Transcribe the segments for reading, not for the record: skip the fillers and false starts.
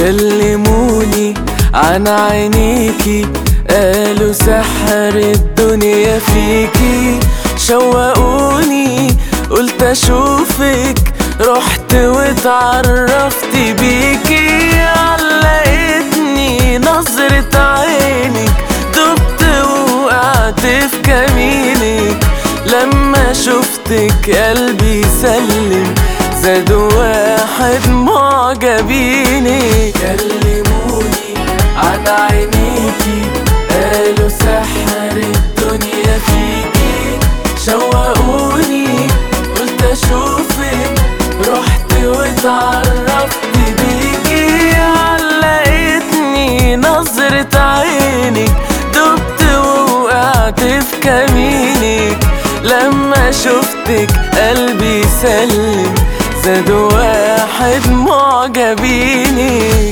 كلموني عن عينيكي، قالوا سحر الدنيا فيكي. شوقوني قلت اشوفك، رحت واتعرفت بيكي. علقتني نظرة عينك، دبت ووقعت في كمينك. لما شفتك قلبي سلم، زاد واحد معجبيني. كلموني عن عينيكي، قالوا سحر الدنيا فيكي. شوقوني قلت اشوفك، رحت واتعرفت بيكي. علقتني نظرة عينك، دبت ووقعت في كمينك. لما شفتك قلبي سلم، زاد واحد معجبيني.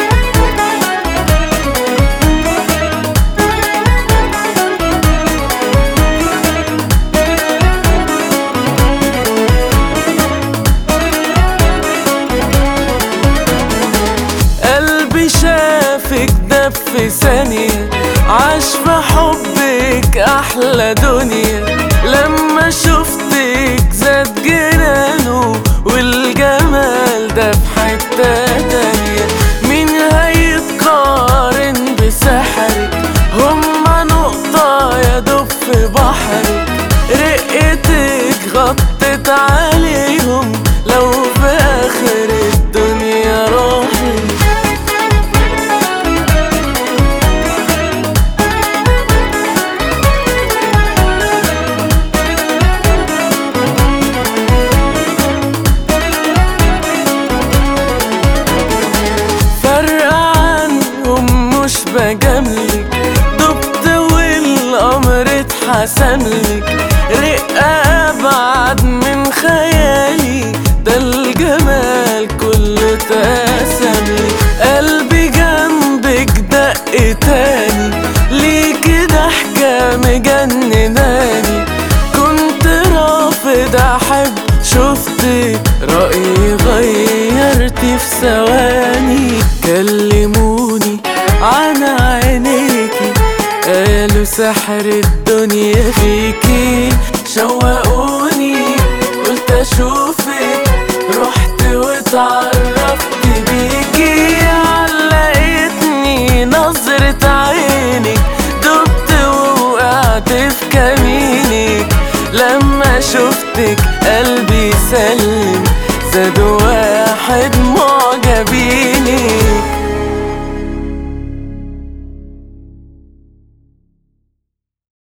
قلبي شافك دب في ثانية، عاش في حبك أحلى دنيا. لما شفتك زاد جنانه، والجمال ده في حتة تانية. مين هيتقارن بسحرك؟ هما نقطة يدوب في بحرك. رقتك غطت عليهم، لو في آخر الدنيا راحت. مش بجاملك، دبت والأمر اتحسملك. رقة أبعد من خيالي، ده الجمال كله اتقسملك. قلبي جنبك دق تاني، ليكي ضحكة مجنناني. كنت رافض أحب، شفتك رأيي غيرتي في ثواني. كلموني عن عينيكي، قالوا سحر الدنيا فيكي. شوقوني قلت اشوفك، رحت واتعرفت بيكي. علقتني نظرة عينك، دبت ووقعت في كمينك. لما شفتك قلبي سلم، زاد واحد